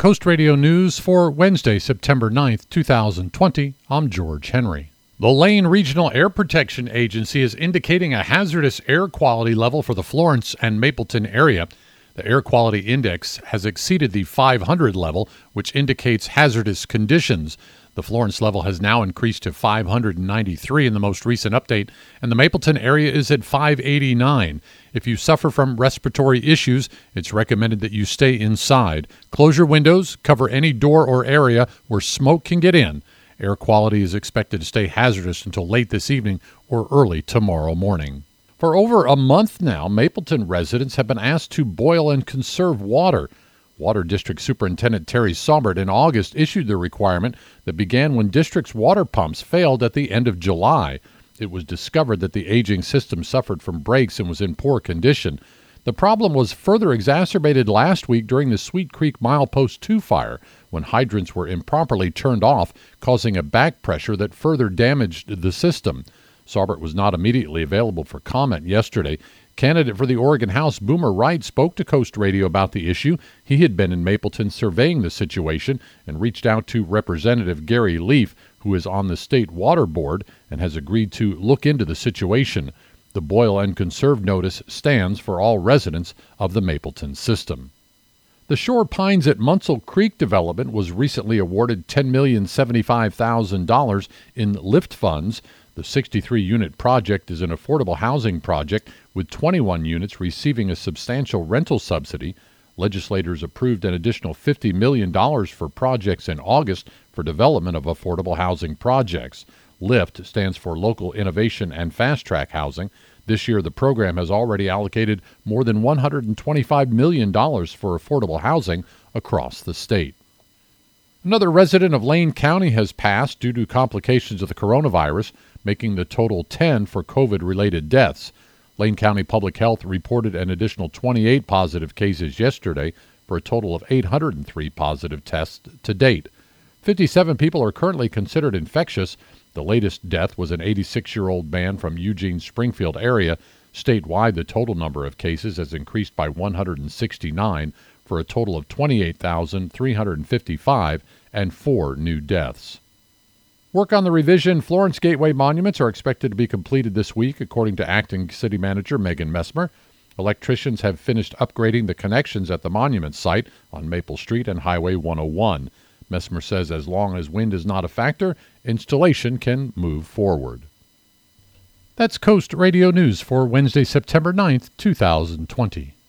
Coast Radio News for Wednesday, September 9th, 2020. I'm George Henry. The Lane Regional Air Protection Agency is indicating a hazardous air quality level for the Florence and Mapleton area. The air quality index has exceeded the 500 level, which indicates hazardous conditions. The Florence level has now increased to 593 in the most recent update, and the Mapleton area is at 589. If you suffer from respiratory issues, it's recommended that you stay inside. Close your windows, cover any door or area where smoke can get in. Air quality is expected to stay hazardous until late this evening or early tomorrow morning. For over a month now, Mapleton residents have been asked to boil and conserve water. Water District Superintendent Terry Saubert in August issued the requirement that began when district's water pumps failed at the end of July. It was discovered that the aging system suffered from breaks and was in poor condition. The problem was further exacerbated last week during the Sweet Creek Milepost 2 fire, when hydrants were improperly turned off, causing a back pressure that further damaged the system. Saubert was not immediately available for comment yesterday. Candidate for the Oregon House, Boomer Wright, spoke to Coast Radio about the issue. He had been in Mapleton surveying the situation and reached out to Representative Gary Leaf, who is on the State Water Board, and has agreed to look into the situation. The boil and conserve notice stands for all residents of the Mapleton system. The Shore Pines at Munsell Creek development was recently awarded $10,075,000 in LIFT funds. The 63-unit project is an affordable housing project with 21 units receiving a substantial rental subsidy. Legislators approved an additional $50 million for projects in August for development of affordable housing projects. LIFT stands for Local Innovation and Fast Track Housing. This year, the program has already allocated more than $125 million for affordable housing across the state. Another resident of Lane County has passed due to complications of the coronavirus, making the total 10 for COVID-related deaths. Lane County Public Health reported an additional 28 positive cases yesterday for a total of 803 positive tests to date. 57 people are currently considered infectious. The latest death was an 86-year-old man from Eugene-Springfield area. Statewide, the total number of cases has increased by 169 for a total of 28,355 and 4 new deaths. Work on the revision Florence Gateway monuments are expected to be completed this week, according to Acting City Manager Megan Messmer. Electricians have finished upgrading the connections at the monument site on Maple Street and Highway 101. Messmer says as long as wind is not a factor, installation can move forward. That's Coast Radio News for Wednesday, September 9th, 2020.